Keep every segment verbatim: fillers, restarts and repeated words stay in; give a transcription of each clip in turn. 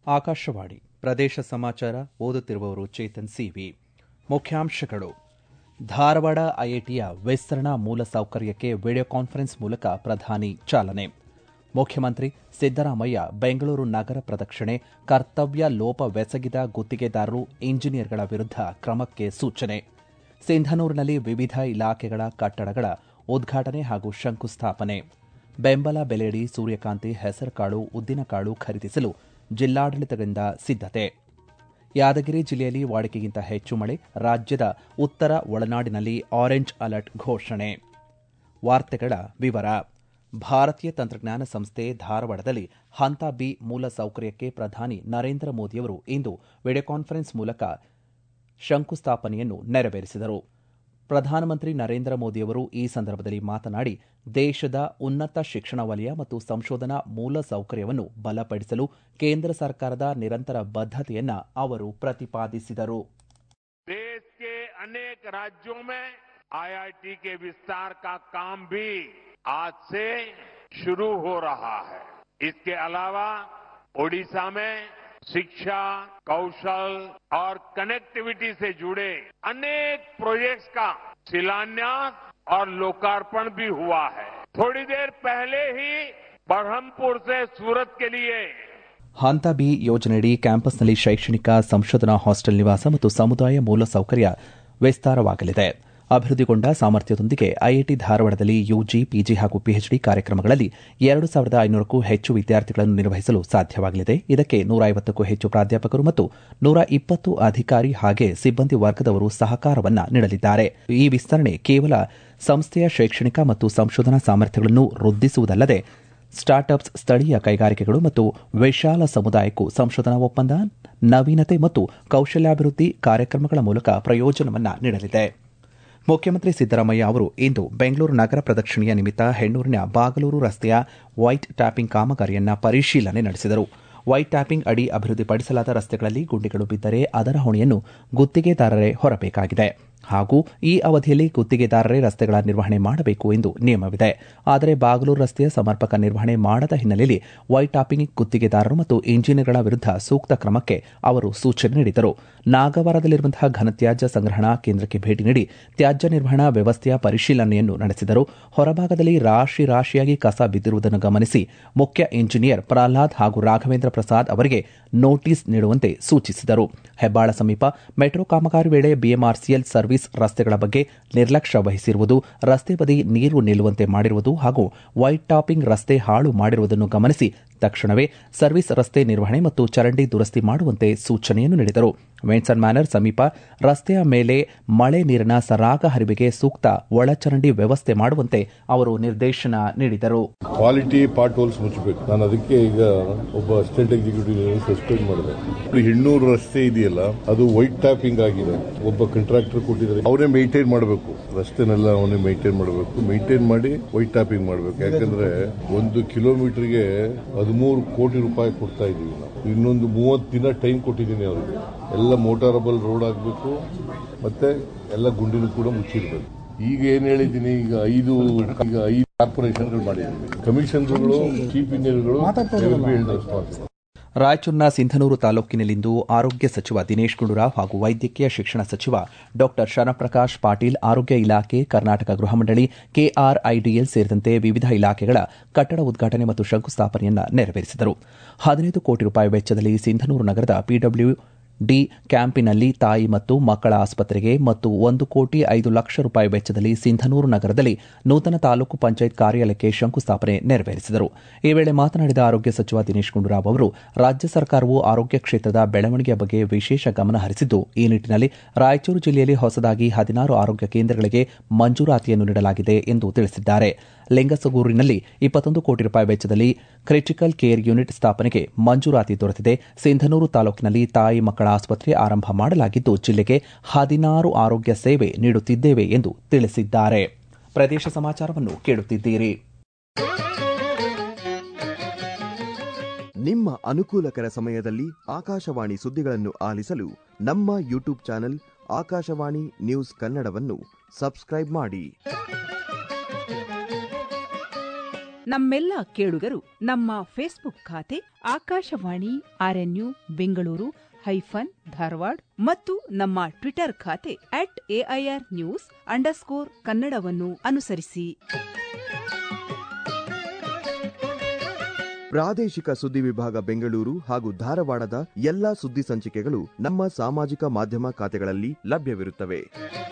ಆಕಾಶವಾಣಿ ಪ್ರದೇಶ ಸಮಾಚಾರ ಓದುತ್ತಿರುವವರು ಚೇತನ್ ಸಿವಿ. ಮುಖ್ಯಾಂಶಗಳು: ಧಾರವಾಡ ಐಐಟಿಯ ವಿಸ್ತರಣಾ ಮೂಲಸೌಕರ್ಯಕ್ಕೆ ವಿಡಿಯೋ ಕಾನ್ಫರೆನ್ಸ್ ಮೂಲಕ ಪ್ರಧಾನಿ ಚಾಲನೆ. ಮುಖ್ಯಮಂತ್ರಿ ಸಿದ್ದರಾಮಯ್ಯ ಬೆಂಗಳೂರು ನಗರ ಪ್ರದಕ್ಷಿಣೆ, ಕರ್ತವ್ಯ ಲೋಪವೆಸಗಿದ ಗುತ್ತಿಗೆದಾರರು, ಇಂಜಿನಿಯರ್ಗಳ ವಿರುದ್ಧ ಕ್ರಮಕ್ಕೆ ಸೂಚನೆ. ಸಿಂಧನೂರಿನಲ್ಲಿ ವಿವಿಧ ಇಲಾಖೆಗಳ ಕಟ್ಟಡಗಳ ಉದ್ಘಾಟನೆ ಹಾಗೂ ಶಂಕುಸ್ಥಾಪನೆ. ಬೆಂಬಲ ಬೆಲೆಯಡಿ ಸೂರ್ಯಕಾಂತಿ, ಹೆಸರುಕಾಳು, ಉದ್ದಿನಕಾಳು ಖರೀದಿಸಲು ಜಿಲ್ಲಾಡಳಿತದಿಂದ ಸಿದ್ಧತೆ. ಯಾದಗಿರಿ ಜಿಲ್ಲೆಯಲ್ಲಿ ವಾಡಿಕೆಗಿಂತ ಹೆಚ್ಚು ಮಳೆ, ರಾಜ್ಯದ ಉತ್ತರ ಒಳನಾಡಿನಲ್ಲಿ ಆರೆಂಜ್ ಅಲರ್ಟ್ ಘೋಷಣೆ. ವಾರ್ತೆಗಳ ವಿವರ. ಭಾರತೀಯ ತಂತ್ರಜ್ಞಾನ ಸಂಸ್ಥೆ ಧಾರವಾಡದಲ್ಲಿ ಹಂತ ಬಿ ಮೂಲಸೌಕರ್ಯಕ್ಕೆ ಪ್ರಧಾನಿ ನರೇಂದ್ರ ಮೋದಿಯವರು ಇಂದು ವಿಡಿಯೋ ಕಾನ್ಫರೆನ್ಸ್ ಮೂಲಕ ಶಂಕುಸ್ಥಾಪನೆಯನ್ನು ನೆರವೇರಿಸಿದರು. ಪ್ರಧಾನಮಂತ್ರಿ ನರೇಂದ್ರ ಮೋದಿಯವರು ಈ ಸಂದರ್ಭದಲ್ಲಿ ಮಾತನಾಡಿ, ದೇಶದ ಉನ್ನತ ಶಿಕ್ಷಣ ವಲಯ ಮತ್ತು ಸಂಶೋಧನಾ ಮೂಲಸೌಕರ್ಯವನ್ನು ಬಲಪಡಿಸಲು ಕೇಂದ್ರ ಸರ್ಕಾರದ ನಿರಂತರ ಬದ್ಧತೆಯನ್ನ ಅವರು ಪ್ರತಿಪಾದಿಸಿದರು. देश के अनेक राज्यों में आईआईटी के विस्तार का काम भी आज से शुरू हो रहा है. इसके अलावा ओडिशा में शिक्षा, कौशल और कनेक्टिविटी से जुड़े अनेक प्रोजेक्ट्स का शिलान्यास और लोकार्पण भी हुआ है. थोड़ी देर पहले ही बरहमपुर से सूरत के लिए ಹಂತ ಬಿ ಯೋಜನೆಯಡಿ ಕ್ಯಾಂಪಸ್ನಲ್ಲಿ ಶೈಕ್ಷಣಿಕ ಸಂಶೋಧನಾ ಹಾಸ್ಟೆಲ್ ನಿವಾಸ ಮತ್ತು ಸಮುದಾಯ ಮೂಲಸೌಕರ್ಯ ವಿಸ್ತಾರವಾಗಲಿದೆ. ಅಭಿವೃದ್ಧಿಗೊಂಡ ಸಾಮರ್ಥ್ಯದೊಂದಿಗೆ ಐಐಟಿ ಧಾರವಾಡದಲ್ಲಿ ಯುಜಿ, ಪಿಜಿ ಹಾಗೂ ಪಿಎಚ್ಡಿ ಕಾರ್ಯಕ್ರಮಗಳಲ್ಲಿ ಎರಡು ಸಾವಿರದ ಐನೂರಕ್ಕೂ ಹೆಚ್ಚು ವಿದ್ಯಾರ್ಥಿಗಳನ್ನು ನಿರ್ವಹಿಸಲು ಸಾಧ್ಯವಾಗಲಿದೆ. ಇದಕ್ಕೆ ನೂರ ಐವತ್ತಕ್ಕೂ ಹೆಚ್ಚು ಪ್ರಾಧ್ಯಾಪಕರು ಮತ್ತು ನೂರ ಇಪ್ಪತ್ತು ಅಧಿಕಾರಿ ಹಾಗೆ ಸಿಬ್ಬಂದಿ ವರ್ಗದವರು ಸಹಕಾರವನ್ನು ನೀಡಲಿದ್ದಾರೆ. ಈ ವಿಸ್ತರಣೆ ಕೇವಲ ಸಂಸ್ಥೆಯ ಶೈಕ್ಷಣಿಕ ಮತ್ತು ಸಂಶೋಧನಾ ಸಾಮರ್ಥ್ಯಗಳನ್ನು ವೃದ್ಧಿಸುವುದಲ್ಲದೆ ಸ್ಟಾರ್ಟ್ಅಪ್ಸ್, ಸ್ಥಳೀಯ ಕೈಗಾರಿಕೆಗಳು ಮತ್ತು ವಿಶಾಲ ಸಮುದಾಯಕ್ಕೂ ಸಂಶೋಧನಾ ಒಪ್ಪಂದ, ನವೀನತೆ ಮತ್ತು ಕೌಶಲ್ಯಾಭಿವೃದ್ಧಿ ಕಾರ್ಯಕ್ರಮಗಳ ಮೂಲಕ ಪ್ರಯೋಜನವನ್ನು ನೀಡಲಿದೆ. ಮುಖ್ಯಮಂತ್ರಿ ಸಿದ್ದರಾಮಯ್ಯ ಅವರು ಇಂದು ಬೆಂಗಳೂರು ನಗರ ಪ್ರದಕ್ಷಿಣೆಯ ನಿಮಿತ್ತ ಹೆಣ್ಣೂರಿನ ಬಾಗಲೂರು ರಸ್ತೆಯ ವೈಟ್ ಟ್ಯಾಪಿಂಗ್ ಕಾಮಗಾರಿಯನ್ನು ಪರಿಶೀಲನೆ ನಡೆಸಿದರು. ವೈಟ್ ಟ್ಯಾಪಿಂಗ್ ಅಡಿ ಅಭಿವೃದ್ಧಿಪಡಿಸಲಾದ ರಸ್ತೆಗಳಲ್ಲಿ ಗುಂಡಿಗಳು ಬಿದ್ದರೆ ಅದರ ಹೊಣೆಯನ್ನು ಗುತ್ತಿಗೆದಾರರೇ ಹೊರಬೇಕಾಗಿದೆ ಹಾಗೂ ಈ ಅವಧಿಯಲ್ಲಿ ಗುತ್ತಿಗೆದಾರರೇ ರಸ್ತೆಗಳ ನಿರ್ವಹಣೆ ಮಾಡಬೇಕು ಎಂದು ನಿಯಮವಿದೆ. ಆದರೆ ಬಾಗಲೂರು ರಸ್ತೆಯ ಸಮರ್ಪಕ ನಿರ್ವಹಣೆ ಮಾಡದ ಹಿನ್ನೆಲೆಯಲ್ಲಿ ವೈಟ್ ಟಾಪಿಂಗ್ ಗುತ್ತಿಗೆದಾರರು ಮತ್ತು ಇಂಜಿನಿಯರ್ಗಳ ವಿರುದ್ಧ ಸೂಕ್ತ ಕ್ರಮಕ್ಕೆ ಅವರು ಸೂಚನೆ ನೀಡಿದರು. ನಾಗವಾರದಲ್ಲಿರುವಂತಹ ಘನತ್ಯಾಜ್ಯ ಸಂಗ್ರಹಣಾ ಕೇಂದ್ರಕ್ಕೆ ಭೇಟಿ ನೀಡಿ ತ್ಯಾಜ್ಯ ನಿರ್ವಹಣಾ ವ್ಯವಸ್ಥೆಯ ಪರಿಶೀಲನೆಯನ್ನು ನಡೆಸಿದರು. ಹೊರಭಾಗದಲ್ಲಿ ರಾಶಿ ರಾಶಿಯಾಗಿ ಕಸ ಬಿದ್ದಿರುವುದನ್ನು ಗಮನಿಸಿ ಮುಖ್ಯ ಇಂಜಿನಿಯರ್ ಪ್ರಹ್ಲಾದ್ ಹಾಗೂ ರಾಘವೇಂದ್ರ ಪ್ರಸಾದ್ ಅವರಿಗೆ ನೋಟಿಸ್ ನೀಡುವಂತೆ ಸೂಚಿಸಿದರು. ಹೆಬ್ಬಾಳ ಸಮೀಪ ಮೆಟ್ರೋ ಕಾಮಗಾರಿ ವೇಳೆ ಬಿಎಂಆರ್ಸಿಎಲ್ ಸರ್ವಿಸ್ ರಸ್ತೆಗಳ ಬಗ್ಗೆ ನಿರ್ಲಕ್ಷ್ಯ ವಹಿಸಿರುವುದು, ರಸ್ತೆ ಬದಿ ನೀರು ನಿಲ್ಲುವಂತೆ ಮಾಡಿರುವುದು ಹಾಗೂ ವೈಟ್ ಟಾಪಿಂಗ್ ರಸ್ತೆ ಹಾಳು ಮಾಡಿರುವುದನ್ನು ಗಮನಿಸಿ ತಕ್ಷಣವೇ ಸರ್ವಿಸ್ ರಸ್ತೆ ನಿರ್ವಹಣೆ ಮತ್ತು ಚರಂಡಿ ದುರಸ್ತಿ ಮಾಡುವಂತೆ ಸೂಚನೆಯನ್ನು ನೀಡಿದರು. ವೆನ್ಸನ್ ಮ್ಯಾನರ್ ಸಮೀಪ ರಸ್ತೆಯ ಮೇಲೆ ಮಳೆ ನೀರಿನ ಸರಾಗ ಹರಿವಿಗೆ ಸೂಕ್ತ ಒಳಚರಂಡಿ ವ್ಯವಸ್ಥೆ ಮಾಡುವಂತೆ ಅವರು ನಿರ್ದೇಶನ ನೀಡಿದರು. ಕ್ವಾಲಿಟಿ ಪಾರ್ಟ್ ಹೋಲ್ಸ್ ಮುಚ್ಚಬೇಕು. ನಾನು ಅದಕ್ಕೆ ಈಗ ಒಬ್ಬ ಅಸಿಸ್ಟೆಂಟ್ ಎಕ್ಸಿಕ್ಯೂಟಿವ್ ಸಸ್ಪೆಂಡ್ ಮಾಡಿದೆ. ಹೆಣ್ಣೂರು ರಸ್ತೆ ಇದೆಯಲ್ಲ, ಅದು ವೈಟ್ ಟ್ಯಾಪಿಂಗ್ ಆಗಿದೆ. ಒಬ್ಬ ಕಾಂಟ್ರಾಕ್ಟರ್ ಕೊಟ್ಟಿದ್ದಾರೆ, ಅವರೇ ಮೇಂಟೈನ್ ಮಾಡಬೇಕು, ರಸ್ತೆನೆಲ್ಲ ಅವನೇ ಮೇಂಟೈನ್ ಮಾಡಬೇಕು. ಮೇಂಟೈನ್ ಮಾಡಿ ವೈಟ್ ಟ್ಯಾಪಿಂಗ್ ಮಾಡಬೇಕು. ಯಾಕಂದ್ರೆ ಒಂದು ಕಿಲೋಮೀಟರ್ಗೆ ಹದಿಮೂರು ಕೋಟಿ ರೂಪಾಯಿ ಕೊಡ್ತಾ ಇದೀವಿ ನಾವು. ಇನ್ನೊಂದು ಮೂವತ್ತು ದಿನ ಟೈಮ್ ಕೊಟ್ಟಿದ್ದೀನಿ ಅವರಿಗೆ. ಎಲ್ಲ ಮೋಟಾರಬಲ್ ರೋಡ್ ಆಗಬೇಕು, ಮತ್ತೆ ಎಲ್ಲ ಗುಂಡಿನೂ ಕೂಡ ಮುಚ್ಚಿರ್ಬೇಕು. ಈಗ ಏನ್ ಹೇಳಿದ್ದೀನಿ, ಈಗ ಐದು ಈಗ ಐದು ಕಾರ್ಪೊರೇಷನ್ಗಳು ಮಾಡಿದ್ದೀವಿ. ಕಮಿಷನರ್ಗಳು, ಚೀಫ್ ಇಂಜಿನಿಯರ್ಗಳು ರೆಸ್ಪಾನ್ಸಿಬಲ್. ರಾಯಚೂರಿನ ಸಿಂಧನೂರು ತಾಲೂಕಿನಲ್ಲಿಂದು ಆರೋಗ್ಯ ಸಚಿವ ದಿನೇಶ್ ಗುಂಡೂರಾವ್ ಹಾಗೂ ವೈದ್ಯಕೀಯ ಶಿಕ್ಷಣ ಸಚಿವ ಡಾ ಶರಣಪ್ರಕಾಶ್ ಪಾಟೀಲ್, ಆರೋಗ್ಯ ಇಲಾಖೆ, ಕರ್ನಾಟಕ ಗೃಹ ಮಂಡಳಿ, ಕೆಆರ್ಐಡಿಎಲ್ ಸೇರಿದಂತೆ ವಿವಿಧ ಇಲಾಖೆಗಳ ಕಟ್ಟಡ ಉದ್ಘಾಟನೆ ಮತ್ತು ಶಂಕುಸ್ಥಾಪನೆಯನ್ನು ನೆರವೇರಿಸಿದರು. ಹದಿನೈದು ಕೋಟಿ ರೂಪಾಯಿ ವೆಚ್ಚದಲ್ಲಿ ಸಿಂಧನೂರು ನಗರದ ಪಿಡಬ್ಲ್ಯೂ ಡಿ ಕ್ಯಾಂಪಿನಲ್ಲಿ ತಾಯಿ ಮತ್ತು ಮಕ್ಕಳ ಆಸ್ಪತ್ರೆಗೆ ಮತ್ತು ಒಂದು ಕೋಟಿ ಐದು ಲಕ್ಷ ರೂಪಾಯಿ ವೆಚ್ಚದಲ್ಲಿ ಸಿಂಧನೂರು ನಗರದಲ್ಲಿ ನೂತನ ತಾಲೂಕು ಪಂಚಾಯತ್ ಕಾರ್ಯಾಲಯಕ್ಕೆ ಶಂಕುಸ್ಥಾಪನೆ ನೆರವೇರಿಸಿದರು. ಈ ವೇಳೆ ಮಾತನಾಡಿದ ಆರೋಗ್ಯ ಸಚಿವ ದಿನೇಶ್ ಗುಂಡೂರಾವ್ ಅವರು, ರಾಜ್ಯ ಸರ್ಕಾರವು ಆರೋಗ್ಯ ಕ್ಷೇತ್ರದ ಬೆಳವಣಿಗೆಯ ಬಗ್ಗೆ ವಿಶೇಷ ಗಮನ ಹರಿಸಿದ್ದು, ಈ ನಿಟ್ಟಿನಲ್ಲಿ ರಾಯಚೂರು ಜಿಲ್ಲೆಯಲ್ಲಿ ಹೊಸದಾಗಿ ಹದಿನಾರು ಆರೋಗ್ಯ ಕೇಂದ್ರಗಳಿಗೆ ಮಂಜೂರಾತಿಯನ್ನು ನೀಡಲಾಗಿದೆ ಎಂದು ತಿಳಿಸಿದ್ದಾರೆ. ಲಿಂಗಸಗೂರಿನಲ್ಲಿ ಇಪ್ಪತ್ತೊಂದು ಕೋಟಿ ರೂಪಾಯಿ ವೆಚ್ಚದಲ್ಲಿ ಕ್ರಿಟಿಕಲ್ ಕೇರ್ ಯೂನಿಟ್ ಸ್ಥಾಪನೆಗೆ ಮಂಜೂರಾತಿ ದೊರೆತಿದೆ. ಸಿಂಧನೂರು ತಾಲೂಕಿನಲ್ಲಿ ತಾಯಿ ಮಕ್ಕಳ ಆಸ್ಪತ್ರೆ ಆರಂಭ ಮಾಡಲಾಗಿದ್ದು, ಜಿಲ್ಲೆಗೆ ಹದಿನಾರು ಆರೋಗ್ಯ ಸೇವೆ ನೀಡುತ್ತಿದ್ದೇವೆ ಎಂದು ತಿಳಿಸಿದ್ದಾರೆ. ಪ್ರದೇಶ ಸಮಾಚಾರವನ್ನು ಕೇಳುತ್ತಿದ್ದೀರಿ. ನಿಮ್ಮ ಅನುಕೂಲಕರ ಸಮಯದಲ್ಲಿ ಆಕಾಶವಾಣಿ ಸುದ್ದಿಗಳನ್ನು ಆಲಿಸಲು ನಮ್ಮ ಯೂಟ್ಯೂಬ್ ಚಾನೆಲ್ ಆಕಾಶವಾಣಿ ನ್ಯೂಸ್ ಕನ್ನಡವನ್ನು ಸಬ್ಸ್ಕ್ರೈಬ್ ಮಾಡಿ. ನಮ್ಮೆಲ್ಲ ಕೇಳುಗರು ನಮ್ಮ ಫೇಸ್ಬುಕ್ ಖಾತೆ ಆಕಾಶವಾಣಿ ಆರ್ಎನ್ಯು ಬೆಂಗಳೂರು ಹೈಫನ್ ಧಾರವಾಡ ಮತ್ತು ನಮ್ಮ ಟ್ವಿಟರ್ ಖಾತೆ ಅಟ್ ಎಐಆರ್ ನ್ಯೂಸ್ ಅಂಡರ್ಸ್ಕೋರ್ ಕನ್ನಡವನ್ನು ಅನುಸರಿಸಿ. ಪ್ರಾದೇಶಿಕ ಸುದ್ದಿ ವಿಭಾಗ ಬೆಂಗಳೂರು ಹಾಗೂ ಧಾರವಾಡದ ಎಲ್ಲಾ ಸುದ್ದಿ ಸಂಚಿಕೆಗಳು ನಮ್ಮ ಸಾಮಾಜಿಕ ಮಾಧ್ಯಮ ಖಾತೆಗಳಲ್ಲಿ ಲಭ್ಯವಿರುತ್ತವೆ.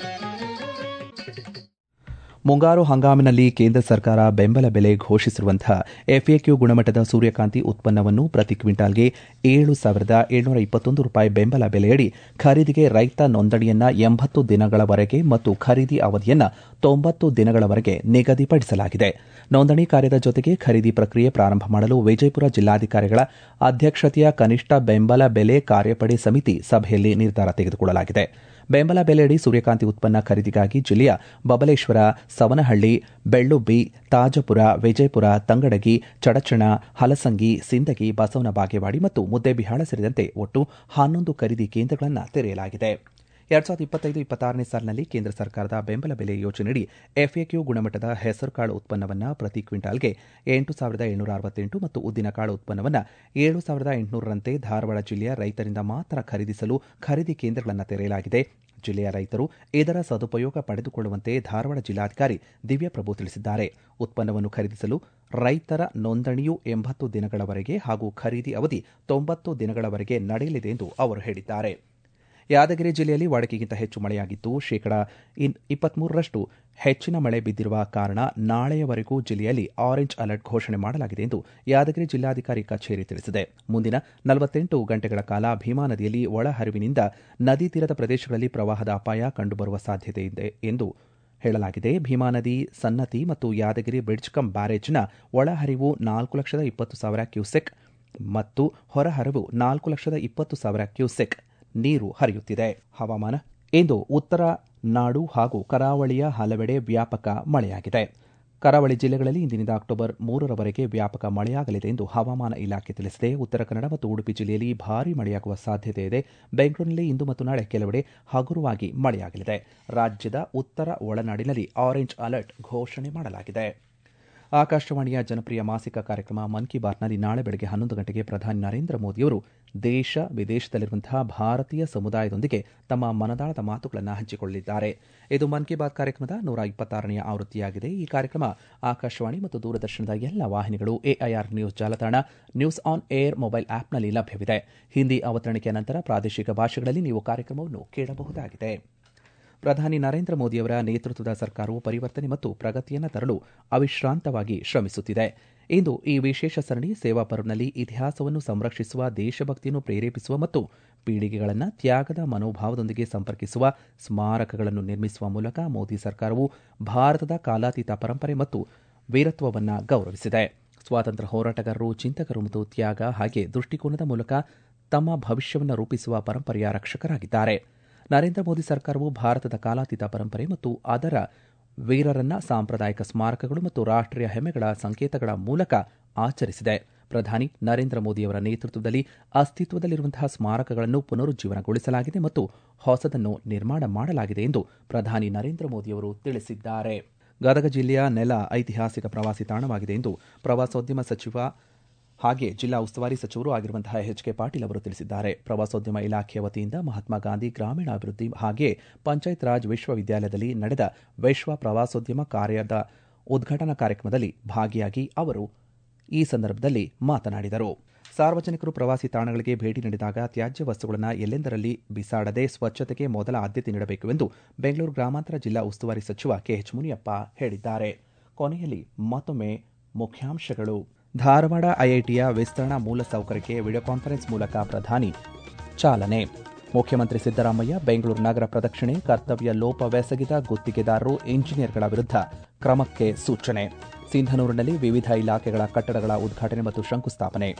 ಮುಂಗಾರು ಹಂಗಾಮಿನಲ್ಲಿ ಕೇಂದ್ರ ಸರ್ಕಾರ ಬೆಂಬಲ ಬೆಲೆ ಘೋಷಿಸಿರುವಂತಹ ಎಫ್ಎಕ್ಯೂ ಗುಣಮಟ್ಟದ ಸೂರ್ಯಕಾಂತಿ ಉತ್ಪನ್ನವನ್ನು ಪ್ರತಿ ಕ್ವಿಂಟಾಲ್ಗೆ ಏಳು ಸಾವಿರದ ಏಳ್ನೂರ ಇಪ್ಪತ್ತೊಂದು ರೂಪಾಯಿ ಬೆಂಬಲ ಬೆಲೆಯಡಿ ಖರೀದಿಗೆ ರೈತ ನೋಂದಣಿಯನ್ನ ಎಂಬತ್ತು ದಿನಗಳವರೆಗೆ ಮತ್ತು ಖರೀದಿ ಅವಧಿಯನ್ನ ತೊಂಬತ್ತು ದಿನಗಳವರೆಗೆ ನಿಗದಿಪಡಿಸಲಾಗಿದೆ. ನೋಂದಣಿ ಕಾರ್ಯದ ಜೊತೆಗೆ ಖರೀದಿ ಪ್ರಕ್ರಿಯೆ ಪ್ರಾರಂಭ ಮಾಡಲು ವಿಜಯಪುರ ಜಿಲ್ಲಾಧಿಕಾರಿಗಳ ಅಧ್ಯಕ್ಷತೆಯ ಕನಿಷ್ಠ ಬೆಂಬಲ ಬೆಲೆ ಕಾರ್ಯಪಡೆ ಸಮಿತಿ ಸಭೆಯಲ್ಲಿ ನಿರ್ಧಾರ ತೆಗೆದುಕೊಳ್ಳಲಾಗಿದೆ. ಬೆಂಬಲ ಬೆಲೆಯಡಿ ಸೂರ್ಯಕಾಂತಿ ಉತ್ಪನ್ನ ಖರೀದಿಗಾಗಿ ಜಿಲ್ಲೆಯ ಬಬಲೇಶ್ವರ, ಸವನಹಳ್ಳಿ, ಬೆಳ್ಳುಬ್ಬಿ, ತಾಜಪುರ, ವಿಜಯಪುರ, ತಂಗಡಗಿ, ಚಡಚಣ, ಹಲಸಂಗಿ, ಸಿಂದಗಿ, ಬಸವನ ಬಾಗೇವಾಡಿ ಮತ್ತು ಮುದ್ದೇಬಿಹಾಳ ಸೇರಿದಂತೆ ಒಟ್ಟು ಹನ್ನೊಂದು ಖರೀದಿ ಕೇಂದ್ರಗಳನ್ನು ತೆರೆಯಲಾಗಿದೆ. ಎರಡ್ ಸಾವಿರದ ಇಪ್ಪತ್ತೈದು ಇಪ್ಪತ್ತಾರನೇ ಸಾಲಿನಲ್ಲಿ ಕೇಂದ್ರ ಸರ್ಕಾರದ ಬೆಂಬಲ ಬೆಲೆ ಯೋಜನೆಯಡಿ ಎಫ್ಎಕ್ಯೂ ಗುಣಮಟ್ಟದ ಹೆಸರುಕಾಳು ಉತ್ಪನ್ನವನ್ನು ಪ್ರತಿ ಕ್ವಿಂಟಾಲ್ಗೆ ಎಂಟು ಸಾವಿರದ ಏಳ್ನೂರ ಅರವತ್ತೆಂಟು ಮತ್ತು ಉದ್ದಿನಕಾಳು ಉತ್ಪನ್ನವನ್ನು ಏಳು ಸಾವಿರದ ಎಂಟುನೂರರಂತೆ ಧಾರವಾಡ ಜಿಲ್ಲೆಯ ರೈತರಿಂದ ಮಾತ್ರ ಖರೀದಿಸಲು ಖರೀದಿ ಕೇಂದ್ರಗಳನ್ನು ತೆರೆಯಲಾಗಿದೆ. ಜಿಲ್ಲೆಯ ರೈತರು ಇದರ ಸದುಪಯೋಗ ಪಡೆದುಕೊಳ್ಳುವಂತೆ ಧಾರವಾಡ ಜಿಲ್ಲಾಧಿಕಾರಿ ದಿವ್ಯಪ್ರಭು ತಿಳಿಸಿದ್ದಾರೆ. ಉತ್ಪನ್ನವನ್ನು ಖರೀದಿಸಲು ರೈತರ ನೋಂದಣಿಯು ಎಂಬತ್ತು ದಿನಗಳವರೆಗೆ ಹಾಗೂ ಖರೀದಿ ಅವಧಿ ತೊಂಬತ್ತು ದಿನಗಳವರೆಗೆ ನಡೆಯಲಿದೆ ಎಂದು ಅವರು ಹೇಳಿದ್ದಾರೆ. ಯಾದಗಿರಿ ಜಿಲ್ಲೆಯಲ್ಲಿ ವಾಡಿಕೆಗಿಂತ ಹೆಚ್ಚು ಮಳೆಯಾಗಿದ್ದು ಶೇಕಡಾ ಇಪ್ಪತ್ಮೂರರಷ್ಟು ಹೆಚ್ಚಿನ ಮಳೆ ಬಿದ್ದಿರುವ ಕಾರಣ ನಾಳೆಯವರೆಗೂ ಜಿಲ್ಲೆಯಲ್ಲಿ ಆರೆಂಜ್ ಅಲರ್ಟ್ ಘೋಷಣೆ ಮಾಡಲಾಗಿದೆ ಎಂದು ಯಾದಗಿರಿ ಜಿಲ್ಲಾಧಿಕಾರಿ ಕಚೇರಿ ತಿಳಿಸಿದೆ. ಮುಂದಿನ ನಲವತ್ತೆಂಟು ಗಂಟೆಗಳ ಕಾಲ ಭೀಮಾ ನದಿಯಲ್ಲಿ ಒಳಹರಿವಿನಿಂದ ನದಿ ತೀರದ ಪ್ರದೇಶಗಳಲ್ಲಿ ಪ್ರವಾಹದ ಅಪಾಯ ಕಂಡುಬರುವ ಸಾಧ್ಯತೆ ಇದೆ ಎಂದು ಹೇಳಲಾಗಿದೆ. ಭೀಮಾ ನದಿ ಸನ್ನತಿ ಮತ್ತು ಯಾದಗಿರಿ ಬ್ರಿಡ್ಜ್ ಕಂ ಬ್ಯಾರೇಜ್ನ ಒಳಹರಿವು ನಾಲ್ಕು ಲಕ್ಷದ ಇಪ್ಪತ್ತು ಸಾವಿರ ಕ್ಯೂಸೆಕ್ ಮತ್ತು ಹೊರಹರಿವು ನಾಲ್ಕು ಲಕ್ಷದ ಇಪ್ಪತ್ತು ಸಾವಿರ ಕ್ಯೂಸೆಕ್ ನೀರು ಹರಿಯುತ್ತಿದೆ. ಹವಾಮಾನ. ಇಂದು ಉತ್ತರ ನಾಡು ಹಾಗೂ ಕರಾವಳಿಯ ಹಲವೆಡೆ ವ್ಯಾಪಕ ಮಳೆಯಾಗಿದೆ. ಕರಾವಳಿ ಜಿಲ್ಲೆಗಳಲ್ಲಿ ಇಂದಿನಿಂದ ಅಕ್ಟೋಬರ್ ಮೂರರವರೆಗೆ ವ್ಯಾಪಕ ಮಳೆಯಾಗಲಿದೆ ಎಂದು ಹವಾಮಾನ ಇಲಾಖೆ ತಿಳಿಸಿದೆ. ಉತ್ತರ ಕನ್ನಡ ಮತ್ತು ಉಡುಪಿ ಜಿಲ್ಲೆಯಲ್ಲಿ ಭಾರೀ ಮಳೆಯಾಗುವ ಸಾಧ್ಯತೆ ಇದೆ. ಬೆಂಗಳೂರಿನಲ್ಲಿ ಇಂದು ಮತ್ತು ನಾಳೆ ಕೆಲವೆಡೆ ಹಗುರವಾಗಿ ಮಳೆಯಾಗಲಿದೆ. ರಾಜ್ಯದ ಉತ್ತರ ಒಳನಾಡಿನಲ್ಲಿ ಆರೆಂಜ್ ಅಲರ್ಟ್ ಘೋಷಣೆ ಮಾಡಲಾಗಿದೆ. ಆಕಾಶವಾಣಿಯ ಜನಪ್ರಿಯ ಮಾಸಿಕ ಕಾರ್ಯಕ್ರಮ ಮನ್ ಕಿ ಬಾತ್ನಲ್ಲಿ ನಾಳೆ ಬೆಳಗ್ಗೆ ಹನ್ನೊಂದು ಗಂಟೆಗೆ ಪ್ರಧಾನಿ ನರೇಂದ್ರ ಮೋದಿಯವರು ದೇಶ ವಿದೇಶದಲ್ಲಿರುವಂತಹ ಭಾರತೀಯ ಸಮುದಾಯದೊಂದಿಗೆ ತಮ್ಮ ಮನದಾಳದ ಮಾತುಗಳನ್ನು ಹಂಚಿಕೊಳ್ಳಲಿದ್ದಾರೆ. ಇದು ಮನ್ ಕಿ ಬಾತ್ ಕಾರ್ಯಕ್ರಮದ ನೂರ ಇಪ್ಪತ್ತಾರನೆಯ ಆವೃತ್ತಿಯಾಗಿದೆ. ಈ ಕಾರ್ಯಕ್ರಮ ಆಕಾಶವಾಣಿ ಮತ್ತು ದೂರದರ್ಶನದ ಎಲ್ಲ ವಾಹಿನಿಗಳು, ಎಐಆರ್ ನ್ಯೂಸ್ ಜಾಲತಾಣ, ನ್ಯೂಸ್ ಆನ್ ಏರ್ ಮೊಬೈಲ್ ಆಪ್ನಲ್ಲಿ ಲಭ್ಯವಿದೆ. ಹಿಂದಿ ಅವತರಣಿಕೆಯ ನಂತರ ಪ್ರಾದೇಶಿಕ ಭಾಷೆಗಳಲ್ಲಿ ನೀವು ಕಾರ್ಯಕ್ರಮವನ್ನು ಕೇಳಬಹುದಾಗಿದೆ. ಪ್ರಧಾನಿ ನರೇಂದ್ರ ಮೋದಿಯವರ ನೇತೃತ್ವದ ಸರ್ಕಾರವು ಪರಿವರ್ತನೆ ಮತ್ತು ಪ್ರಗತಿಯನ್ನು ತರಲು ಅವಿಶ್ರಾಂತವಾಗಿ ಶ್ರಮಿಸುತ್ತಿದೆ. ಇಂದು ಈ ವಿಶೇಷ ಸರಣಿ ಸೇವಾ ಪರ್ವ್ನಲ್ಲಿ ಇತಿಹಾಸವನ್ನು ಸಂರಕ್ಷಿಸುವ, ದೇಶಭಕ್ತಿಯನ್ನು ಪ್ರೇರೇಪಿಸುವ ಮತ್ತು ಪೀಳಿಗೆಗಳನ್ನು ತ್ಯಾಗದ ಮನೋಭಾವದೊಂದಿಗೆ ಸಂಪರ್ಕಿಸುವ ಸ್ಮಾರಕಗಳನ್ನು ನಿರ್ಮಿಸುವ ಮೂಲಕ ಮೋದಿ ಸರ್ಕಾರವು ಭಾರತದ ಕಾಲಾತೀತ ಪರಂಪರೆ ಮತ್ತು ವೀರತ್ವವನ್ನು ಗೌರವಿಸಿದೆ. ಸ್ವಾತಂತ್ರ್ಯ ಹೋರಾಟಗಾರರು, ಚಿಂತಕರು ಮತ್ತು ತ್ಯಾಗ ಹಾಗೆ ದೃಷ್ಟಿಕೋನದ ಮೂಲಕ ತಮ್ಮ ಭವಿಷ್ಯವನ್ನು ರೂಪಿಸುವ ಪರಂಪರೆಯ ರಕ್ಷಕರಾಗಿದ್ದಾರೆ. ನರೇಂದ್ರ ಮೋದಿ ಸರ್ಕಾರವು ಭಾರತದ ಕಾಲಾತೀತ ಪರಂಪರೆ ಮತ್ತು ಅದರ ವೀರರನ್ನ ಸಾಂಪ್ರದಾಯಿಕ ಸ್ಮಾರಕಗಳು ಮತ್ತು ರಾಷ್ಟೀಯ ಹೆಮ್ಮೆಗಳ ಸಂಕೇತಗಳ ಮೂಲಕ ಆಚರಿಸಿದೆ. ಪ್ರಧಾನಿ ನರೇಂದ್ರ ಮೋದಿಯವರ ನೇತೃತ್ವದಲ್ಲಿ ಅಸ್ತಿತ್ವದಲ್ಲಿರುವಂತಹ ಸ್ಮಾರಕಗಳನ್ನು ಪುನರುಜ್ಜೀವನಗೊಳಿಸಲಾಗಿದೆ ಮತ್ತು ಹೊಸದನ್ನು ನಿರ್ಮಾಣ ಮಾಡಲಾಗಿದೆ ಎಂದು ಪ್ರಧಾನಿ ನರೇಂದ್ರ ಮೋದಿಯವರು ತಿಳಿಸಿದ್ದಾರೆ. ಗದಗ ಜಿಲ್ಲೆಯ ನೆಲ ಐತಿಹಾಸಿಕ ಪ್ರವಾಸಿ ತಾಣವಾಗಿದೆ ಎಂದು ಪ್ರವಾಸೋದ್ಯಮ ಸಚಿವ ಹಾಗೆ ಜಿಲ್ಲಾ ಉಸ್ತುವಾರಿ ಸಚಿವರು ಆಗಿರುವಂತಹ ಎಚ್ ಕೆ ಪಾಟೀಲ್ ಅವರು ತಿಳಿಸಿದ್ದಾರೆ. ಪ್ರವಾಸೋದ್ಯಮ ಇಲಾಖೆಯ ವತಿಯಿಂದ ಮಹಾತ್ಮ ಗಾಂಧಿ ಗ್ರಾಮೀಣಾಭಿವೃದ್ಧಿ ಹಾಗೆ ಪಂಚಾಯತ್ ರಾಜ್ ವಿಶ್ವವಿದ್ಯಾಲಯದಲ್ಲಿ ನಡೆದ ವಿಶ್ವ ಪ್ರವಾಸೋದ್ಯಮ ಕಾರ್ಯದ ಉದ್ಘಾಟನಾ ಕಾರ್ಯಕ್ರಮದಲ್ಲಿ ಭಾಗಿಯಾಗಿ ಅವರು ಈ ಸಂದರ್ಭದಲ್ಲಿ ಮಾತನಾಡಿದರು. ಸಾರ್ವಜನಿಕರು ಪ್ರವಾಸಿ ತಾಣಗಳಿಗೆ ಭೇಟಿ ನೀಡಿದಾಗ ತ್ಯಾಜ್ಯ ವಸ್ತುಗಳನ್ನು ಎಲ್ಲೆಂದರಲ್ಲಿ ಬಿಸಾಡದೆ ಸ್ವಚ್ಛತೆಗೆ ಮೊದಲ ಆದ್ಯತೆ ನೀಡಬೇಕು ಎಂದು ಬೆಂಗಳೂರು ಗ್ರಾಮಾಂತರ ಜಿಲ್ಲಾ ಉಸ್ತುವಾರಿ ಸಚಿವ ಕೆಎಚ್ ಮುನಿಯಪ್ಪ ಹೇಳಿದ್ದಾರೆ. ಕೊನೆಯಲ್ಲಿ ಮತ್ತೊಮ್ಮೆ ಮುಖ್ಯಾಂಶಗಳು. ಧಾರವಾಡ ಐಐಟಿಯ ವಿಸ್ತರಣಾ ಮೂಲಸೌಕರ್ಯಕ್ಕೆ ವಿಡಿಯೋ ಕಾನ್ಫರೆನ್ಸ್ ಮೂಲಕ ಪ್ರಧಾನಿ ಚಾಲನೆ. ಮುಖ್ಯಮಂತ್ರಿ ಸಿದ್ದರಾಮಯ್ಯ ಬೆಂಗಳೂರು ನಗರ ಪ್ರದಕ್ಷಿಣೆ, ಕರ್ತವ್ಯ ಲೋಪವೆಸಗಿದ ಗುತ್ತಿಗೆದಾರರು, ಇಂಜಿನಿಯರ್ಗಳ ವಿರುದ್ಧ ಕ್ರಮಕ್ಕೆ ಸೂಚನೆ. ಸಿಂಧನೂರಿನಲ್ಲಿ ವಿವಿಧ ಇಲಾಖೆಗಳ ಕಟ್ಟಡಗಳ ಉದ್ಘಾಟನೆ ಮತ್ತು ಶಂಕುಸ್ಥಾಪನೆ.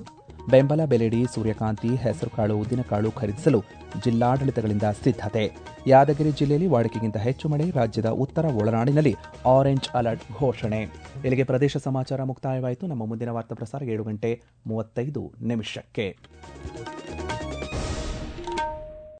ಬೆಂಬಲ ಬೆಲೆಯಡಿ ಸೂರ್ಯಕಾಂತಿ, ಹೆಸರುಕಾಳು, ಉದ್ದಿನಕಾಳು ಖರೀದಿಸಲು ಜಿಲ್ಲಾಡಳಿತಗಳಿಂದ ಸಿದ್ಧತೆ. ಯಾದಗಿರಿ ಜಿಲ್ಲೆಯಲ್ಲಿ ವಾಡಿಕೆಗಿಂತ ಹೆಚ್ಚು ಮಳೆ, ರಾಜ್ಯದ ಉತ್ತರ ಒಳನಾಡಿನಲ್ಲಿ ಆರೆಂಜ್ ಅಲರ್ಟ್ ಘೋಷಣೆ. ಇಲ್ಲಿಗೆ ಪ್ರದೇಶ ಸಮಾಚಾರ ಮುಕ್ತಾಯವಾಯಿತು. ನಮ್ಮ ಮುಂದಿನ ವಾರ್ತಾ ಪ್ರಸಾರ ಏಳು ಗಂಟೆ ಮೂವತ್ತೈದು ನಿಮಿಷಕ್ಕೆ.